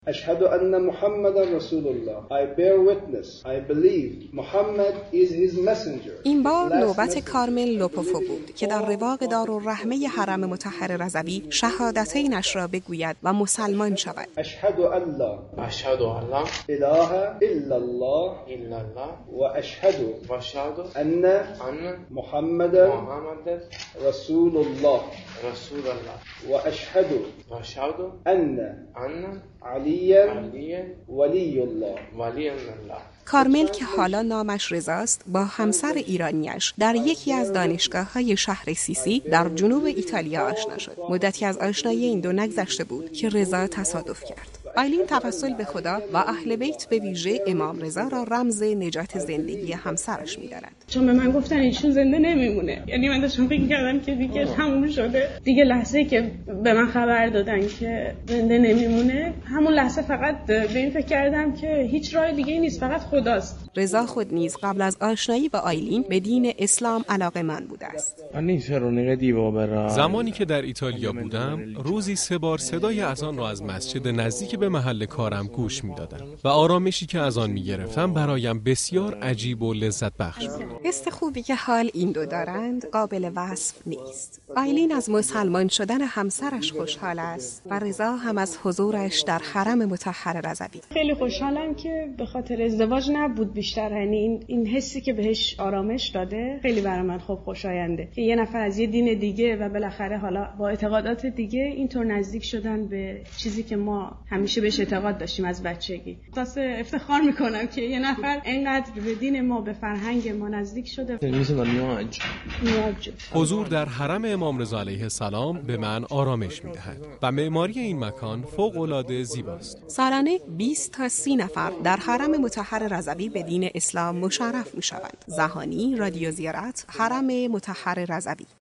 أشهد أن محمد رسول الله. I bear witness. I believe Muhammad is his messenger. این بار نوبت کارمل لوپوفو بود که در رواق دارالرحمه حرم مطهر رضوی شهادتینش را بگوید و مسلمان شود. أشهد أن لا إله إلا الله وأشهد أن محمد رسول الله وأشهد أن علی ولی الله. کارمل که حالا نامش رضاست با همسر ایرانیش در یکی از دانشگاه‌های شهر سیسی در جنوب ایتالیا آشنا شد. مدتی از آشنایی این دو نگذشته بود که رضا تصادف کرد. آیلین توسل به خدا و اهل بیت به ویژه امام رضا را رمز نجات زندگی همسرش می‌داند. چون به من گفتن ایشون زنده نمیمونه، یعنی من داشتم فکر کردم که دیگه تموم شده. دیگه لحظه‌ای که به من خبر دادن که زنده نمیمونه، همون لحظه فقط به این فکر کردم که هیچ راه دیگه‌ای نیست، فقط خداست. رضا خود نیز قبل از آشنایی با آیلین به دین اسلام علاقه‌مند بوده است. زمانی که در ایتالیا بودم، روزی 3 بار صدای اذان را از مسجد نزدیک به محل کارم گوش می‌دادم و آرامشی که از آن می‌گرفتم برایم بسیار عجیب و لذت بخش بود. حس خوبی که حال این دو دارند قابل وصف نیست. آیلین از مسلمان شدن همسرش خوشحال است و رضا هم از حضورش در حرم مطهر رضوی. خیلی خوشحالم که به خاطر ازدواج نبود، بیشتر یعنی این حسی که بهش آرامش داده خیلی برای من خوشاینده که یه نفر از یه دین دیگه و بالاخره حالا با اعتقادات دیگه اینطور نزدیک شدن به چیزی که ما همیشه بهش اعتقاد داشتیم از بچگی. واسه افتخار میکنم که یه نفر اینقدر به دین ما، به فرهنگ ما نزدیک شده. حضور در حرم امام رضا علیه السلام به من آرامش میدهد و معماری این مکان فوق‌العاده زیباست. سالانه 20 تا 30 نفر در حرم مطهر رضوی به دین اسلام مشرف میشوند. زهانی، رادیو زیارت، حرم مطهر رضوی.